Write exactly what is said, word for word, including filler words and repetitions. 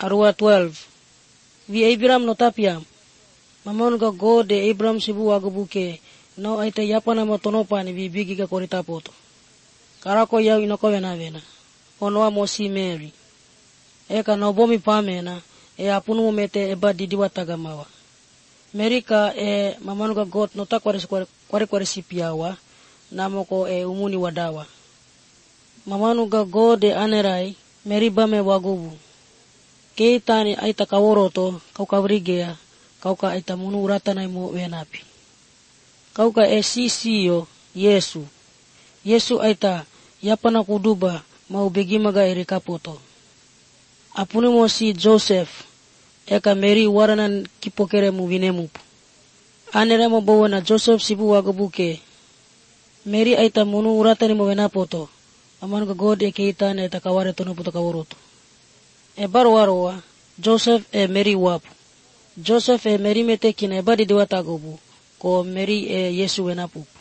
Arua twelve. Vi Abraham no tapiam. Mamon ga God de Abraham sibu wagabuke. No aita yapana mo tonopan vi bigi ka korita poto. Karako yaw inoko vena vena. Onoa mosi Mary. Eka no bomi pamena. E apunu mo mete eba didiwa tagamawa. Merika e mamon ga God no ta kware kware kware sipiawa. Namoko e umuni wadawa. Mamanu ga God de anerai. Mary bame wagubu. Keitani aita kaworoto kau kavrigea. Kauka aita munu uratanai mo venapi. Kauka e sisiyo Yesu. Yesu aita yapana kuduba mau begimaga eri kapoto. Apuni mo si Joseph. Eka Mary waranan kipokere mu vinemupu. Anere mo bawa na Joseph sibu wagabuke. Mary aita munu uratani mo venapoto. Aman ka God e keitani aita kaware tono puto kaworoto. E baro warowa Joseph e Mary wapu. Joseph e Mary mete kina e badi diwata gobu. Ko Mary e Yesu wenapu.